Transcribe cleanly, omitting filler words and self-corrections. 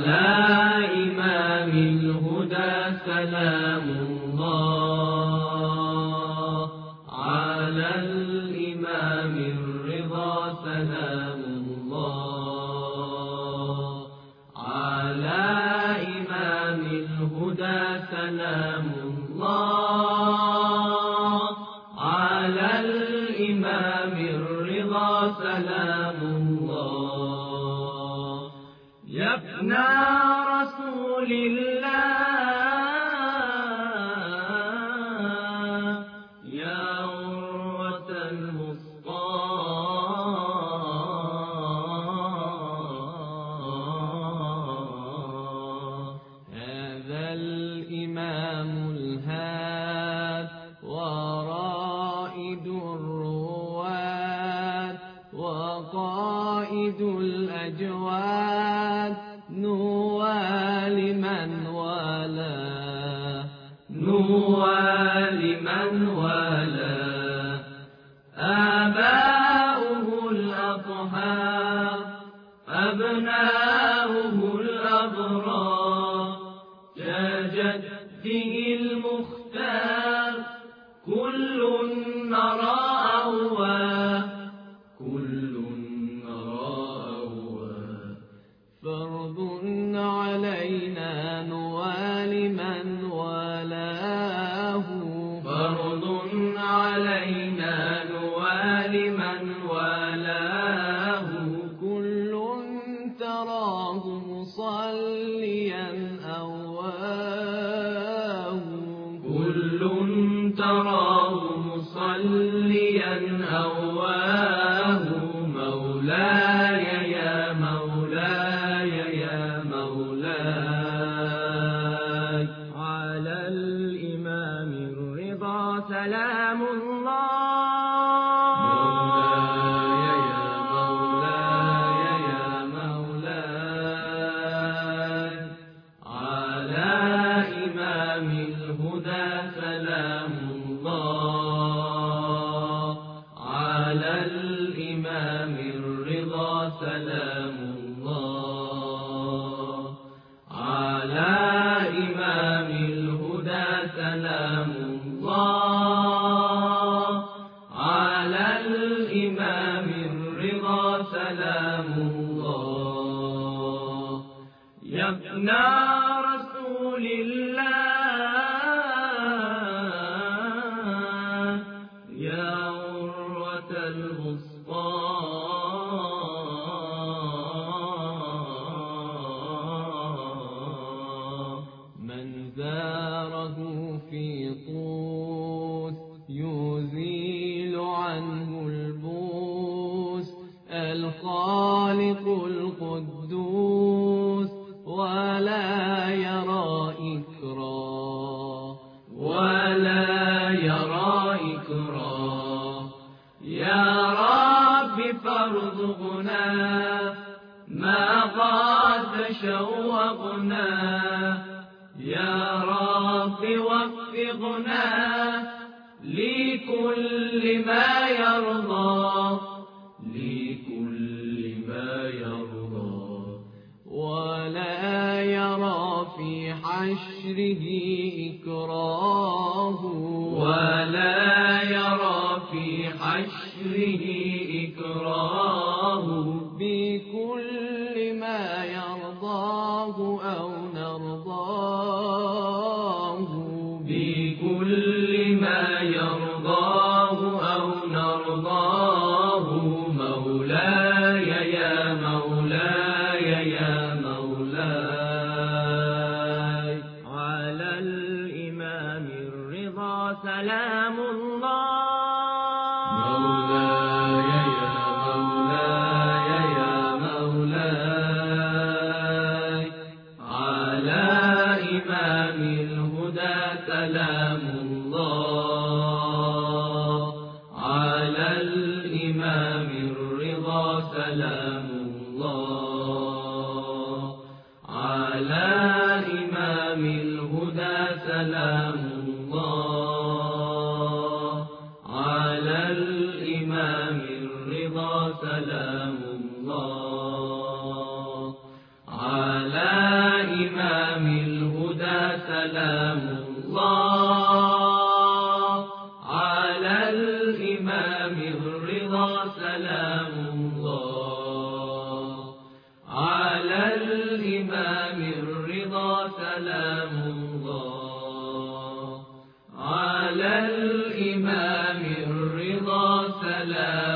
على إمام الهدى سلام الله، على الإمام الرضا سلام الله، على إمام الهدى سلام الله، على الإمام الرضا سلام الله. يا ابن رسول الله يا عروة الوثقى، هذا الإمام الهاد ورائد الرواد وقائد الأجواد، نوال من والاه، نوال من والاه. آباؤه الأطهار، أبناؤه الأبرار، كجده المختار، كل نرى أواه، كل نرى أواه. فرض علينا نوال من والاه، فرض علينا نوال من والاه. كل تراه مصليا أواه، كل تراه مصليا أواه. مولاي يا مولاي يا مولاي، على الإمام الرضا سلام الله. مولاي يا مولاي يا مولاي، على إمام الهدى سلام الله، على الإمام الرضا سلام الله، على إمام الهدى سلام الله، على الإمام الرضا سلام الله. يا ابن رسول الله يا عروة الوثقى، من زاره في طوس يزيل عنه البوس. الخالق القدوس ولا يرى إكراه، ولا يرى إكراه. يا رب فارزقنا ما قد شوقنا، يا رب وفقنا لكل ما يرضى، لكل ما يرضى. ولا يرى في حشره إكراه، ولا يرى في حشره إكراه. بكل ما يرضاه أو نرضاه، بكل ما يرضاه أو نرضاه. مولاي يا مولاي يا مولاي، على الإمام الرضا سلام الله. مولاي يا مولاي يا مولاي، على إمام الهدى سلام الله، على الإمام الرضا سلام الله، على إمام الهدى سلام الله، على الإمام الرضا سلام الله، على سلام الله على الإمام الرضا سلام الله على الإمام الرضا سلام